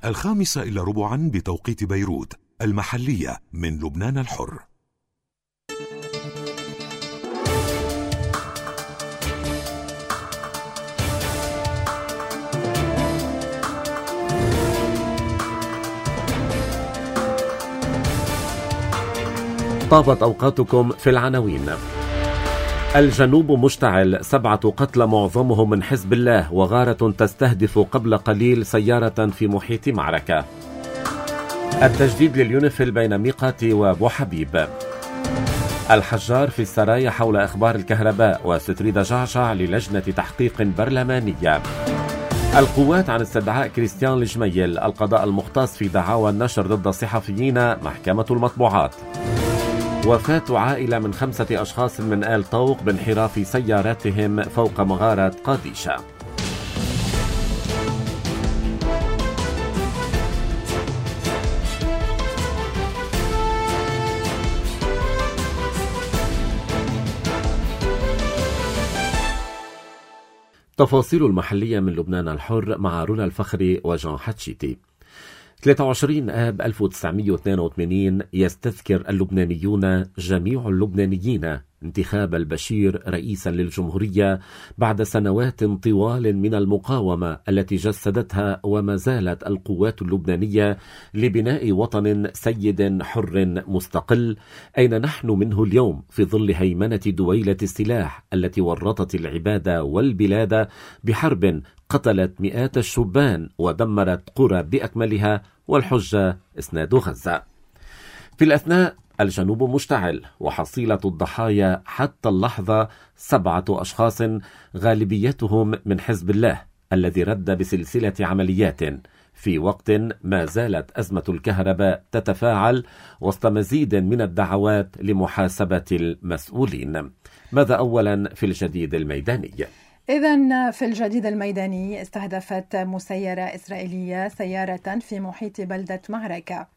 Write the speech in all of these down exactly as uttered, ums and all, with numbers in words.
الخامسة إلا ربعا بتوقيت بيروت المحلية من لبنان الحر. طابت أوقاتكم في العناوين. الجنوب مشتعل، سبعة قتلى معظمهم من حزب الله، وغارة تستهدف قبل قليل سيارة في محيط معركة. التجديد لليونيفيل بين ميقاتي وابو حبيب. الحجار في السرايا حول أخبار الكهرباء، وستريد جعجع للجنة تحقيق برلمانية. القوات عن استدعاء كريستيان الجميل، القضاء المختص في دعاوى النشر ضد الصحفيين، محكمة المطبوعات. وفاة عائلة من خمسة أشخاص من آل طوق بانحراف سياراتهم فوق مغارة قاديشة. تفاصيل المحلية من لبنان الحر مع رولا الفخري وجان حتشيتي. ثلاثة وعشرين آب ألف وتسعمئة واثنين وثمانين يستذكر اللبنانيون جميع اللبنانيين انتخاب البشير رئيسا للجمهورية بعد سنوات طوال من المقاومة التي جسدتها وما زالت القوات اللبنانية لبناء وطن سيد حر مستقل، أين نحن منه اليوم في ظل هيمنة دويلة السلاح التي ورطت العباد والبلاد بحرب قتلت مئات الشبان ودمرت قرى بأكملها، والحجة إسناد غزة. في الأثناء الجنوب مشتعل، وحصيلة الضحايا حتى اللحظة سبعة أشخاص غالبيتهم من حزب الله الذي رد بسلسلة عمليات في وقت ما زالت أزمة الكهرباء تتفاعل وسط مزيد من الدعوات لمحاسبة المسؤولين. ماذا أولا في الجديد الميداني؟ إذن في الجديد الميداني، استهدفت مسيرة إسرائيلية سيارة في محيط بلدة معركة،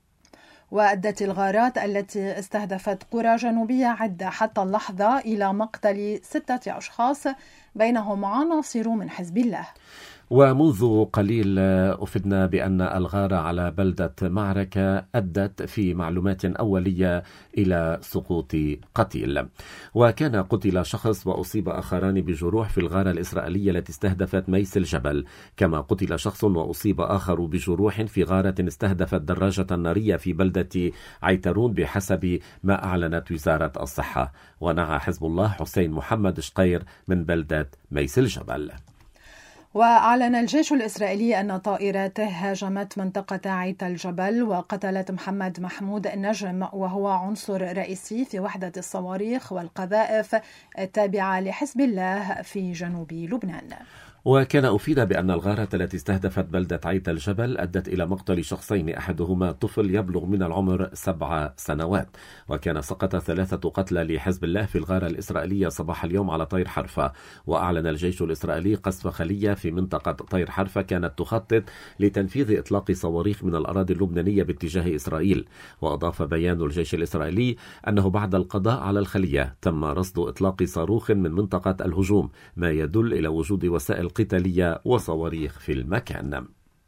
وأدت الغارات التي استهدفت قرى جنوبية عدة حتى اللحظة إلى مقتل ستة أشخاص بينهم عناصر من حزب الله. ومنذ قليل أفدنا بأن الغارة على بلدة معركة أدت في معلومات أولية إلى سقوط قتيل، وكان قتل شخص وأصيب آخران بجروح في الغارة الإسرائيلية التي استهدفت ميس الجبل، كما قتل شخص وأصيب آخر بجروح في غارة استهدفت دراجة نارية في بلدة عيترون بحسب ما أعلنت وزارة الصحة. ونعى حزب الله حسين محمد شقير من بلدة ميس الجبل. وأعلن الجيش الإسرائيلي أن طائراته هاجمت منطقة عيت الجبل وقتلت محمد محمود نجم، وهو عنصر رئيسي في وحدة الصواريخ والقذائف التابعة لحزب الله في جنوب لبنان. وكان أفيد بأن الغارة التي استهدفت بلدة عيت الجبل أدت إلى مقتل شخصين، أحدهما طفل يبلغ من العمر سبع سنوات. وكان سقط ثلاثة قتلى لحزب الله في الغارة الإسرائيلية صباح اليوم على طير حرفة. وأعلن الجيش الإسرائيلي قصف خلية في منطقة طير حرفة كانت تخطط لتنفيذ إطلاق صواريخ من الأراضي اللبنانية باتجاه إسرائيل. وأضاف بيان الجيش الإسرائيلي أنه بعد القضاء على الخلية تم رصد إطلاق صاروخ من منطقة الهجوم، ما يدل إلى وجود وسائل قتالية وصواريخ في المكان.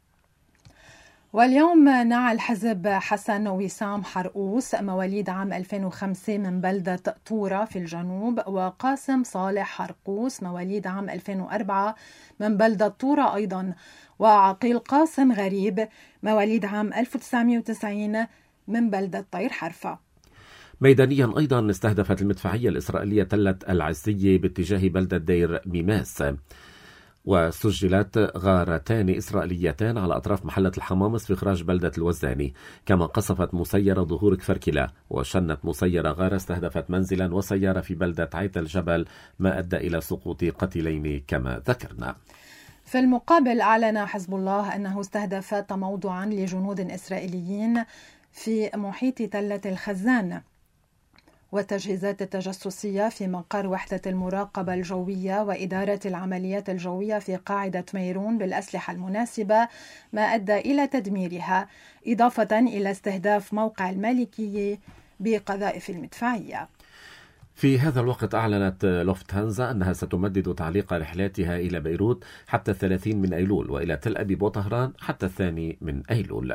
واليوم نعى الحزب حسن وسام حرقوس مواليد عام ألفين وخمسة من بلدة طورة في الجنوب، وقاسم صالح حرقوس مواليد عام ألفين وأربعة من بلدة طورة أيضا، وعقيل قاسم غريب مواليد عام ألف وتسعمئة وتسعين من بلدة طير حرفة. ميدانيا أيضا استهدفت المدفعية الإسرائيلية تلة العزية باتجاه بلدة دير ميماس، وسجلت غارتان إسرائيليتان على أطراف محلة الحمامص في إخراج بلدة الوزاني. كما قصفت مسيرة ظهور كفركلة، وشنت مسيرة غارة استهدفت منزلا وسيارة في بلدة عيت الجبل، ما أدى إلى سقوط قتيلين كما ذكرنا. في المقابل أعلن حزب الله أنه استهدف تموضعا لجنود إسرائيليين في محيط تلة الخزان والتجهيزات التجسسية في مقر وحدة المراقبة الجوية وإدارة العمليات الجوية في قاعدة ميرون بالأسلحة المناسبة، ما أدى إلى تدميرها، إضافة إلى استهداف موقع المالكية بقذائف المدفعية. في هذا الوقت أعلنت لوفتهانزا أنها ستمدد تعليق رحلاتها إلى بيروت حتى الثلاثين من أيلول وإلى تل أبيب وطهران حتى الثاني من أيلول.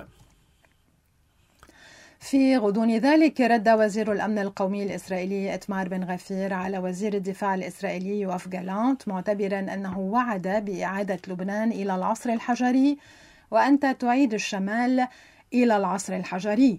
في غضون ذلك رد وزير الأمن القومي الإسرائيلي إتمار بن غفير على وزير الدفاع الإسرائيلي يوآف جالانت معتبرا أنه وعد بإعادة لبنان إلى العصر الحجري وأنت تعيد الشمال إلى العصر الحجري.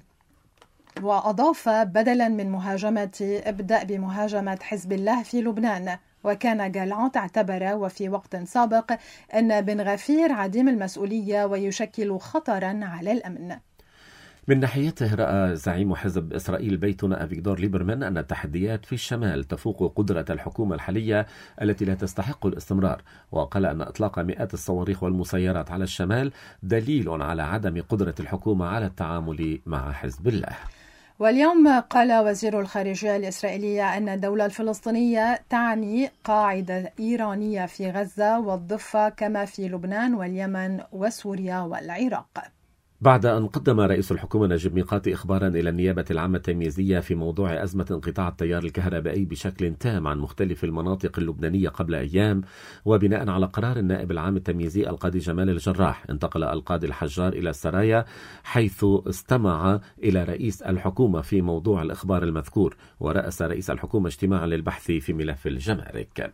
وأضاف بدلا من مهاجمة ابدأ بمهاجمة حزب الله في لبنان. وكان جالانت اعتبر وفي وقت سابق أن بن غفير عديم المسؤولية ويشكل خطرا على الأمن. من ناحيته رأى زعيم حزب إسرائيل بيتنا أفيغدور ليبرمان أن التحديات في الشمال تفوق قدرة الحكومة الحالية التي لا تستحق الاستمرار، وقال أن إطلاق مئات الصواريخ والمسيرات على الشمال دليل على عدم قدرة الحكومة على التعامل مع حزب الله. واليوم قال وزير الخارجية الإسرائيلية أن الدولة الفلسطينية تعني قاعدة إيرانية في غزة والضفة كما في لبنان واليمن وسوريا والعراق. بعد أن قدم رئيس الحكومة نجيب ميقاتي إخبارا إلى النيابة العامة التمييزية في موضوع أزمة انقطاع التيار الكهربائي بشكل تام عن مختلف المناطق اللبنانية قبل أيام، وبناء على قرار النائب العام التمييزي القاضي جمال الجراح، انتقل القاضي الحجار إلى السرايا حيث استمع إلى رئيس الحكومة في موضوع الإخبار المذكور، ورأس رئيس الحكومة اجتماعا للبحث في ملف الجمارك.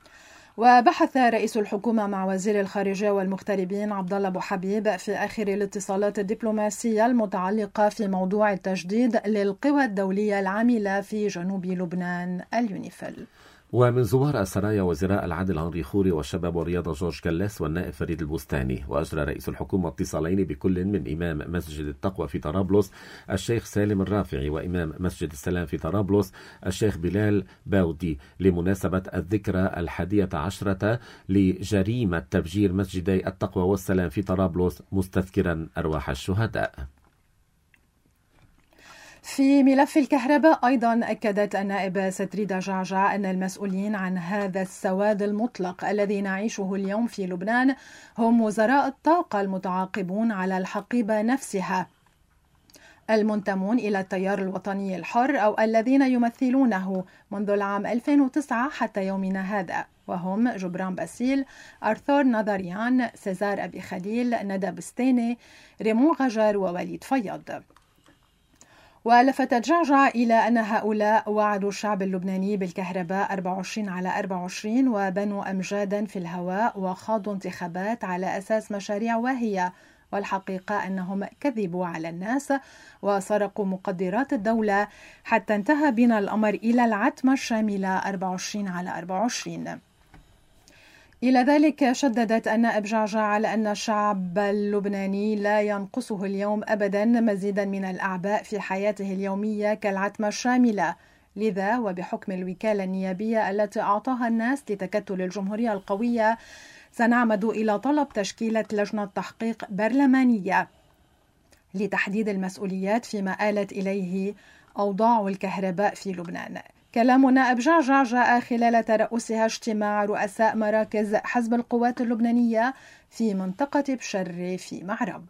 وبحث رئيس الحكومة مع وزير الخارجية والمغتربين عبد الله أبو حبيب في آخر الاتصالات الدبلوماسية المتعلقة في موضوع التجديد للقوى الدولية العاملة في جنوب لبنان اليونيفيل. ومن زوار السرايا وزراء العدل هنري خوري والشباب والرياضة جورج كلاس والنائب فريد البستاني. وأجرى رئيس الحكومة اتصالين بكل من إمام مسجد التقوى في طرابلس الشيخ سالم الرافعي وإمام مسجد السلام في طرابلس الشيخ بلال باودي لمناسبة الذكرى الحادية عشرة لجريمة تفجير مسجدي التقوى والسلام في طرابلس مستذكرا أرواح الشهداء. في ملف الكهرباء أيضا أكدت النائبة ستريدا جعجع أن المسؤولين عن هذا السواد المطلق الذي نعيشه اليوم في لبنان هم وزراء الطاقة المتعاقبون على الحقيبة نفسها المنتمون إلى التيار الوطني الحر أو الذين يمثلونه منذ العام ألفين وتسعة حتى يومنا هذا، وهم جبران باسيل، أرثور نظريان، سيزار أبي خليل، ندى بستيني، ريمون غجر ووليد فياض. ولفتت جعجع إلى أن هؤلاء وعدوا الشعب اللبناني بالكهرباء أربعة وعشرين على أربعة وعشرين وبنوا أمجادا في الهواء وخاضوا انتخابات على أساس مشاريع واهية، والحقيقة أنهم كذبوا على الناس وسرقوا مقدرات الدولة حتى انتهى بنا الأمر إلى العتمة الشاملة أربعة وعشرين على أربعة وعشرين. إلى ذلك شددت النائب جعجع على أن الشعب اللبناني لا ينقصه اليوم أبدا مزيدا من الأعباء في حياته اليومية كالعتمة الشاملة، لذا وبحكم الوكالة النيابية التي أعطاها الناس لتكتل الجمهورية القوية سنعمد إلى طلب تشكيلة لجنة تحقيق برلمانية لتحديد المسؤوليات فيما آلت إليه أوضاع الكهرباء في لبنان. كلام نائب جعجع جاء خلال ترأسها اجتماع رؤساء مراكز حزب القوات اللبنانية في منطقة بشر في معرب.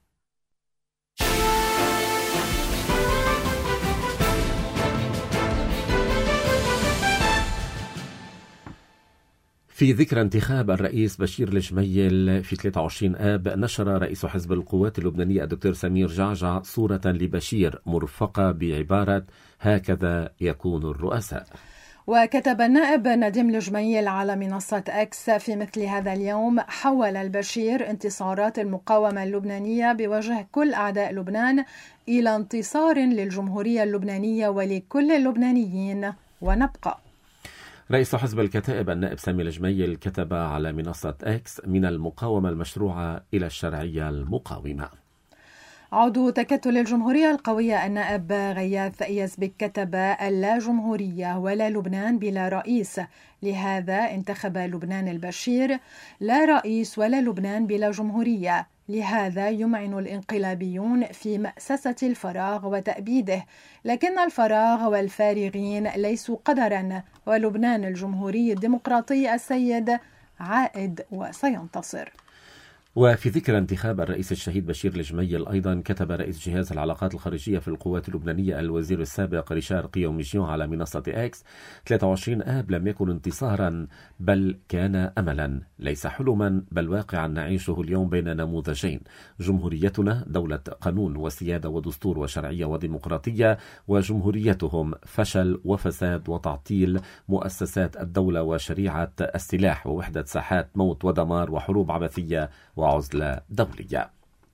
في ذكرى انتخاب الرئيس بشير الجميل في ثلاثة وعشرين آب، نشر رئيس حزب القوات اللبنانية الدكتور سمير جعجع صورة لبشير مرفقة بعبارة هكذا يكون الرؤساء. وكتب النائب نديم الجميل على منصة أكس في مثل هذا اليوم: حول البشير انتصارات المقاومة اللبنانية بوجه كل أعداء لبنان إلى انتصار للجمهورية اللبنانية ولكل اللبنانيين، ونبقى. رئيس حزب الكتائب النائب سامي الجميل كتب على منصة إكس: من المقاومة المشروعة إلى الشرعية المقاومة. عضو تكتل الجمهورية القوية النائب غياث يزبك كتب: لا جمهورية ولا لبنان بلا رئيس، لهذا انتخب لبنان البشير، لا رئيس ولا لبنان بلا جمهورية، لهذا يمعن الانقلابيون في مأسسة الفراغ وتأبيده، لكن الفراغ والفارغين ليسوا قدرا، ولبنان الجمهوري الديمقراطي السيد عائد وسينتصر. وفي ذكرى انتخاب الرئيس الشهيد بشير الجميل أيضا كتب رئيس جهاز العلاقات الخارجية في القوات اللبنانية الوزير السابق ريشار قيوميجيون على منصة إكس: ثلاثة وعشرين آب لم يكن انتصارا بل كان أملا، ليس حلما بل واقعا نعيشه اليوم بين نموذجين: جمهوريتنا دولة قانون وسيادة ودستور وشرعية وديمقراطية، وجمهوريتهم فشل وفساد وتعطيل مؤسسات الدولة وشريعة السلاح ووحدة ساحات موت ودمار وحروب عبثية وعزلة دولية.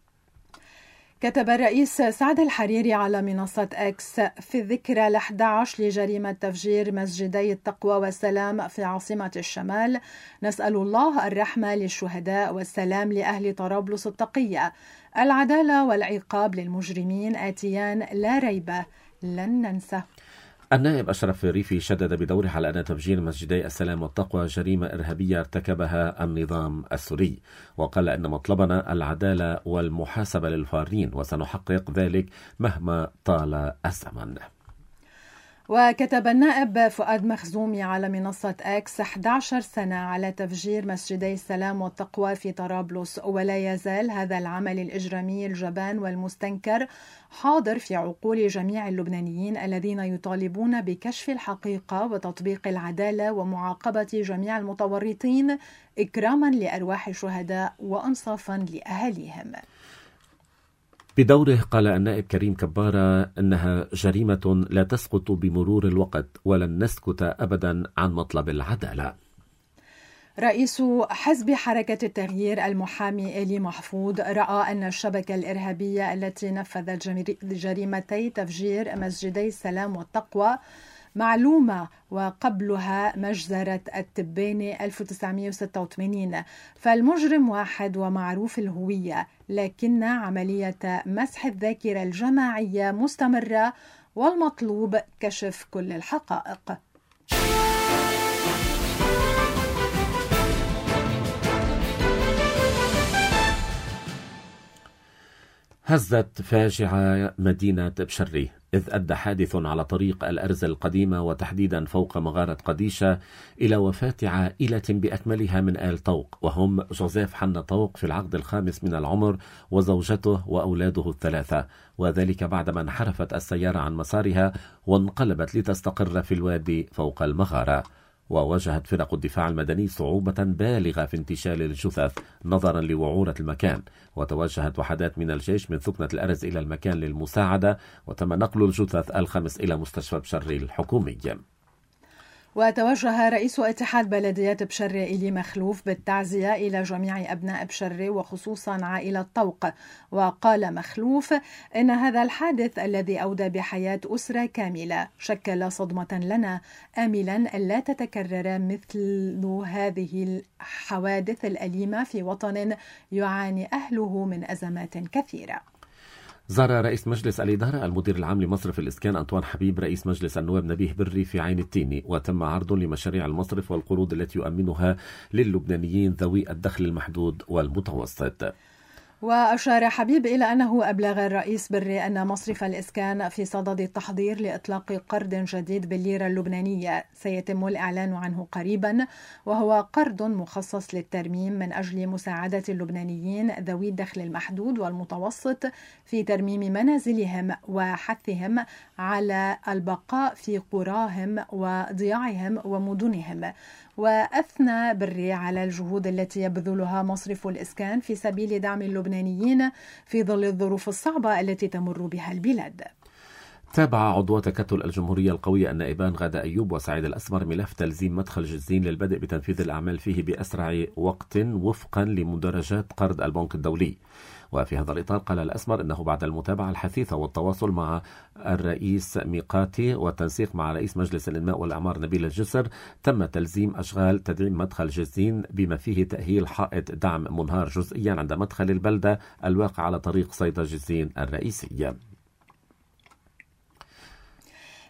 كتب الرئيس سعد الحريري على منصة إكس في الذكرى الأحد عشر لجريمة تفجير مسجدي التقوى والسلام في عاصمة الشمال: نسأل الله الرحمة للشهداء والسلام لأهل طرابلس التقية، العدالة والعقاب للمجرمين آتيان لا ريب، لن ننسى. النائب أشرف ريفي شدد بدوره على أن تفجير مسجدي السلام والتقوى جريمة إرهابية ارتكبها النظام السوري، وقال أن مطلبنا العدالة والمحاسبة للفارين وسنحقق ذلك مهما طال الزمن. وكتب النائب فؤاد مخزومي على منصة إكس: أحد عشر سنة على تفجير مسجدي السلام والتقوى في طرابلس، ولا يزال هذا العمل الإجرامي الجبان والمستنكر حاضر في عقول جميع اللبنانيين الذين يطالبون بكشف الحقيقة وتطبيق العدالة ومعاقبة جميع المتورطين إكراما لأرواح الشهداء وأنصافا لأهاليهم. بدوره قال النائب كريم كبارة أنها جريمة لا تسقط بمرور الوقت ولن نسكت أبدا عن مطلب العدالة. رئيس حزب حركة التغيير المحامي إلي محفوظ رأى أن الشبكة الإرهابية التي نفذت جريمتي تفجير مسجدي السلام والتقوى معلومة، وقبلها مجزرة التبانة ألف وتسعمائة وستة وثمانين، فالمجرم واحد ومعروف الهوية، لكن عملية مسح الذاكرة الجماعية مستمرة والمطلوب كشف كل الحقائق. هزت فاجعة مدينة بشري إذ أدى حادث على طريق الأرز القديمة وتحديدا فوق مغارة قديشة إلى وفاة عائلة بأكملها من آل طوق، وهم جوزيف حنا طوق في العقد الخامس من العمر وزوجته وأولاده الثلاثة، وذلك بعدما انحرفت السيارة عن مسارها وانقلبت لتستقر في الوادي فوق المغارة. وواجهت فرق الدفاع المدني صعوبة بالغة في انتشال الجثث نظرا لوعورة المكان، وتوجهت وحدات من الجيش من ثكنة الأرز إلى المكان للمساعدة، وتم نقل الجثث الخمس إلى مستشفى بشري الحكومي. وتوجه رئيس اتحاد بلديات بشري إلي مخلوف بالتعزية إلى جميع أبناء بشري وخصوصا عائلة طوق، وقال مخلوف إن هذا الحادث الذي أودى بحياة أسرة كاملة شكل صدمة لنا، آملا ألا تتكرر مثل هذه الحوادث الأليمة في وطن يعاني أهله من أزمات كثيرة. زار رئيس مجلس الإدارة المدير العام لمصرف الإسكان أنطوان حبيب رئيس مجلس النواب نبيه بري في عين التيني، وتم عرض لمشاريع المصرف والقروض التي يؤمنها للبنانيين ذوي الدخل المحدود والمتوسط. وأشار حبيب إلى أنه أبلغ الرئيس بري أن مصرف الإسكان في صدد التحضير لإطلاق قرض جديد بالليرة اللبنانية سيتم الإعلان عنه قريبا، وهو قرض مخصص للترميم من أجل مساعدة اللبنانيين ذوي الدخل المحدود والمتوسط في ترميم منازلهم وحثهم على البقاء في قراهم وضياعهم ومدنهم. وأثنى بري على الجهود التي يبذلها مصرف الإسكان في سبيل دعم اللبنانيين في ظل الظروف الصعبة التي تمر بها البلاد. تابع عضو تكتل الجمهورية القوية النائبان غادة أيوب وسعيد الأسمر ملف تلزيم مدخل جزين للبدء بتنفيذ الأعمال فيه بأسرع وقت وفقا لمدرجات قرض البنك الدولي. وفي هذا الإطار قال الأسمر أنه بعد المتابعة الحثيثة والتواصل مع الرئيس ميقاتي والتنسيق مع رئيس مجلس الإنماء والإعمار نبيل الجسر تم تلزيم أشغال تدعيم مدخل جزين بما فيه تأهيل حائط دعم منهار جزئيا عند مدخل البلدة الواقع على طريق صيدا جزين الرئيسية.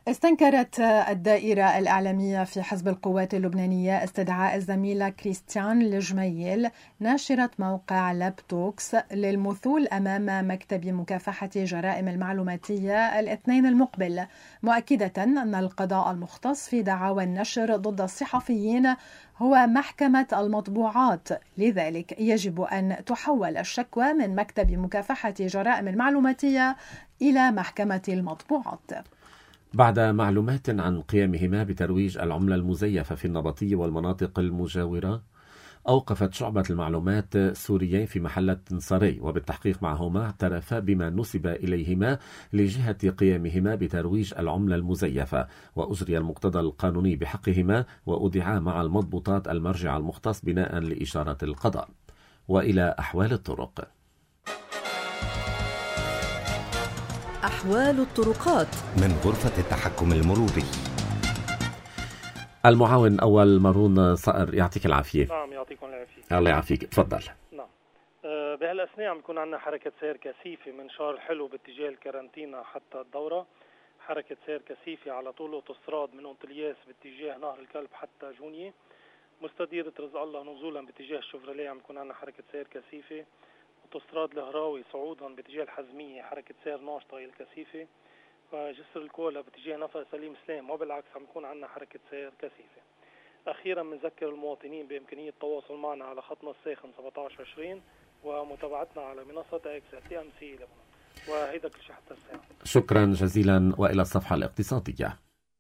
استنكرت الدائرة الإعلامية في حزب القوات اللبنانية استدعاء الزميلة كريستيان الجميل ناشرة موقع لابتوكس للمثول أمام مكتب مكافحة جرائم المعلوماتية الاثنين المقبل، مؤكدة أن القضاء المختص في دعاوى النشر ضد الصحفيين هو محكمة المطبوعات، لذلك يجب أن تحول الشكوى من مكتب مكافحة جرائم المعلوماتية إلى محكمة المطبوعات. بعد معلومات عن قيامهما بترويج العملة المزيفة في النبطية والمناطق المجاورة، أوقفت شعبة المعلومات سوريين في محلة تنصري، وبالتحقيق معهما اعترفا بما نسب إليهما لجهة قيامهما بترويج العملة المزيفة، وأجري المقتضى القانوني بحقهما وأودعا مع المضبوطات المرجع المختص بناء لإشارة القضاء. وإلى أحوال الطرق. أحوال الطرقات من غرفة التحكم المروري. المعاون أول مارون صقر، يعطيك العافية. نعم يعطيكم العافية. الله يعافيك، تفضل. نعم أه بهالأثناء عم يكون عندنا حركة سير كثيفة من شارع الحلو باتجاه الكارنتينا حتى الدورة، حركة سير كثيفة على طول أوتوستراد من أنطلياس باتجاه نهر الكلب حتى جونية، مستديرة رزق الله نزولا باتجاه الشفرليه عم يكون عندنا حركة سير كثيفة، أوتوستراد الهراوي صعودا باتجاه الحزمية حركة سير ناشطة الكثيفة، وجسر الكولا باتجاه نفق سليم سلام وبالعكس عم يكون عندنا حركة سير كثيفة. أخيرا بنذكر المواطنين بإمكانية التواصل معنا على خطنا الساخن سبعة عشر عشرين ومتابعتنا على منصة اكس تي ام سي لبنان. وهيدا كل شيء حتى الساعة. شكرا جزيلا، وإلى الصفحة الاقتصادية.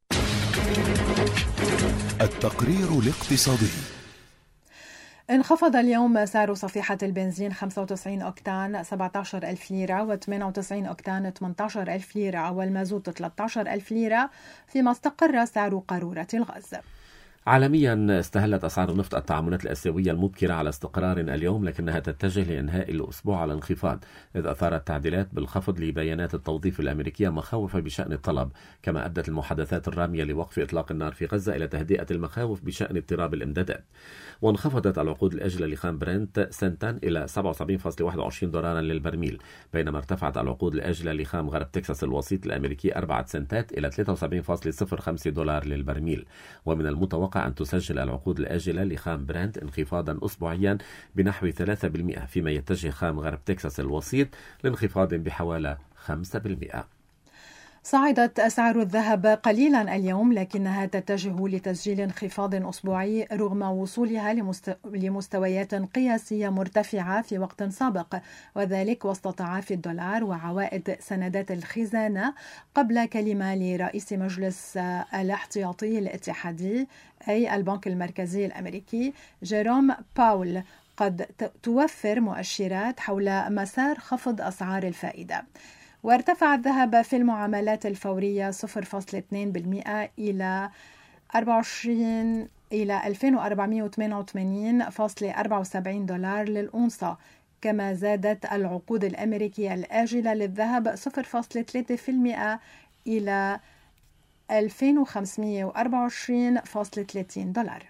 التقرير الاقتصادي. انخفض اليوم سعر صفيحة البنزين خمسة وتسعين أوكتان سبعة عشر ألف ليرة، وثمانية وتسعين أوكتان ثمانية عشر ألف ليرة، والمازوت ثلاثة عشر ألف ليرة، فيما استقر سعر قارورة الغاز. عالميا استهلت أسعار النفط التعاملات الآسيوية المبكرة على استقرار اليوم، لكنها تتجه لإنهاء الأسبوع على انخفاض، إذ أثارت تعديلات بالخفض لبيانات التوظيف الأمريكية مخاوف بشأن الطلب، كما أدت المحادثات الرامية لوقف إطلاق النار في غزة إلى تهدئة المخاوف بشأن اضطراب الإمدادات. وانخفضت العقود الآجلة لخام برنت سنتا إلى سبعة وسبعين فاصلة واحد وعشرين دولارا للبرميل، بينما ارتفعت العقود الآجلة لخام غرب تكساس الوسيط الأمريكي أربعة سنتات إلى ثلاثة وسبعين فاصلة صفر خمسة دولار للبرميل. ومن المتوقع أن تسجل العقود الآجلة لخام برنت انخفاضا أسبوعيا بنحو ثلاثة بالمئة، فيما يتجه خام غرب تكساس الوسيط لانخفاض بحوالي خمسة بالمئة. صعدت أسعار الذهب قليلا اليوم، لكنها تتجه لتسجيل انخفاض أسبوعي رغم وصولها لمست... لمستويات قياسية مرتفعة في وقت سابق، وذلك وسط تعافي الدولار وعوائد سندات الخزانة، قبل كلمة لرئيس مجلس الاحتياطي الاتحادي أي البنك المركزي الأمريكي جيروم باول قد توفر مؤشرات حول مسار خفض أسعار الفائدة. وارتفع الذهب في المعاملات الفورية صفر فاصلة اثنين بالمئة إلى أربعة وعشرين إلى ألفين وأربعمئة وثمانية وثمانين فاصلة أربعة وسبعين دولار للأونصة، كما زادت العقود الأمريكية الآجلة للذهب صفر فاصلة ثلاثة بالمئة إلى ألفين وخمسمئة وأربعة وعشرين فاصلة ثلاثين دولار.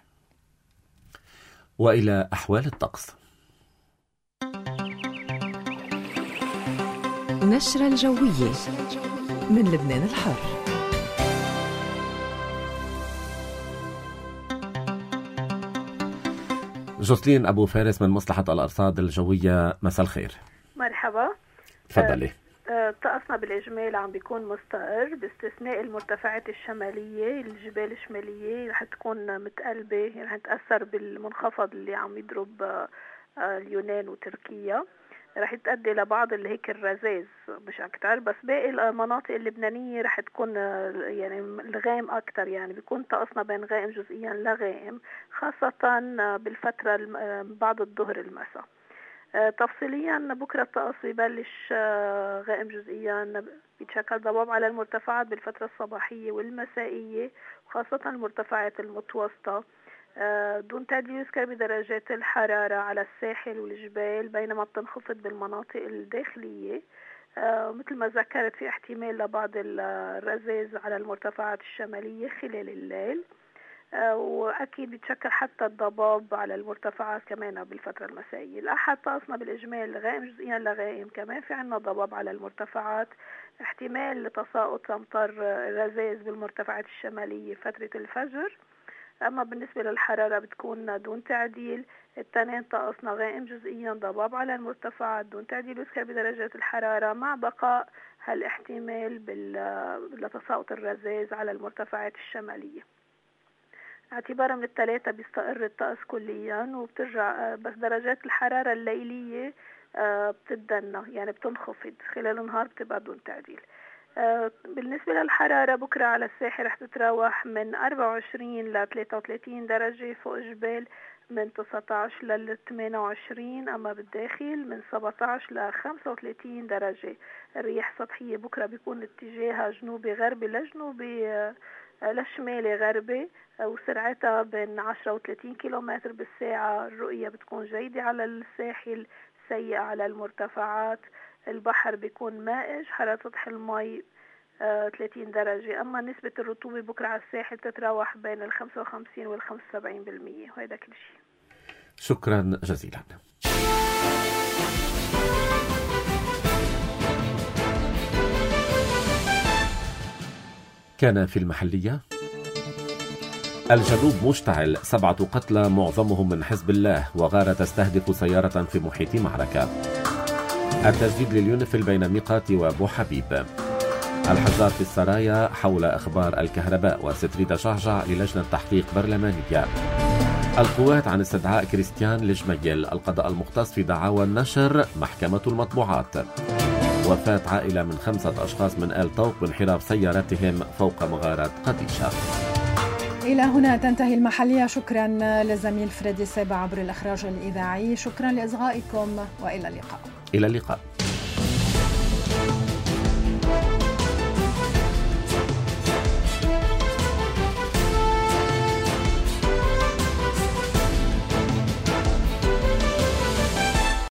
وإلى أحوال الطقس. نشرة الجوية من لبنان الحر. جوسلين أبو فارس من مصلحة الأرصاد الجوية، مساء الخير. مرحبا. تفضلي. طقسنا بالإجمال عم بيكون مستقر باستثناء المرتفعات الشمالية. الجبال الشمالية رح تكون متقلبة، يعني رح تأثر بالمنخفض اللي عم يضرب اليونان وتركيا، رح تؤدي لبعض اللي هيك الرذاذ مش أكتر. بس باقي المناطق اللبنانية رح تكون يعني الغائم أكتر، يعني بيكون طقسنا بين غائم جزئيا لغائم، خاصة بالفترة بعد الظهر المساء. تفصيليا بكرة الطقس بيبلش غائم جزئيا، بيتشكل ضباب على المرتفعات بالفترة الصباحية والمسائية، وخاصة المرتفعات المتوسطة، دون تقدير يذكر بدرجات الحرارة على الساحل والجبال، بينما بتنخفض بالمناطق الداخلية. مثل ما ذكرت في احتمال لبعض الرذاذ على المرتفعات الشمالية خلال الليل، وأكيد بيتشكل حتى الضباب على المرتفعات كمان بالفترة المسائية. الأحد طقسنا بالإجمال غائم جزئيا لغائم، كمان في عنا ضباب على المرتفعات احتمال تساقط أمطار رذاذ بالمرتفعات الشمالية فترة الفجر. أما بالنسبة للحرارة بتكون دون تعديل، التنين طقسنا غائم جزئيا، ضباب على المرتفعات دون تعديل يذكر بدرجات الحرارة، مع بقاء هالاحتمال لتساقط الرذاذ على المرتفعات الشمالية. اعتبارا من الثلاثة بيستقر الطقس كليا وبترجع، بس درجات الحرارة الليلية بتدنى يعني بتنخفض، خلال النهار بتبقى دون تعديل. بالنسبة للحرارة بكرة على الساحل رح تتراوح من أربعة وعشرين ل ثلاثة وثلاثين درجة، فوق جبال من تسعة عشر ل ثمانية وعشرين، أما بالداخل من سبعة عشر ل خمسة وثلاثين درجة. الرياح سطحية بكرة بيكون اتجاهها جنوبي غربي لجنوبي لشمالي غربي، وسرعتها بين عشرة و ثلاثين كيلومتر بالساعة. الرؤية بتكون جيدة على الساحل، سيئة على المرتفعات. البحر بيكون مائج، حرارة سطح المي آه ثلاثين درجة. أما نسبة الرطوبة بكرة على الساحل تتراوح بين ال خمسة وخمسين وال خمسة وسبعين بالمية. وهذا كل شيء. شكرا جزيلا. كان في المحلية: الجنوب مشتعل، سبعة قتلى معظمهم من حزب الله، وغارة تستهدف سيارة في محيط معركة. التجديد لليونيفيل بين ميقات وابو حبيب. الحجار في السرايا حول اخبار الكهرباء، وستريد شعشع للجنة تحقيق برلمانية. القوات عن استدعاء كريستيان لجميل. القضاء المختص في دعاوى النشر، محكمة المطبوعات. وفاة عائلة من خمسة أشخاص من آل طوق بانحراف سيارتهم فوق مغارة قديشة. إلى هنا تنتهي المحلية. شكرا للزميل فريدي سابع عبر الإخراج الإذاعي. شكرا لإصغائكم وإلى اللقاء. إلى اللقاء.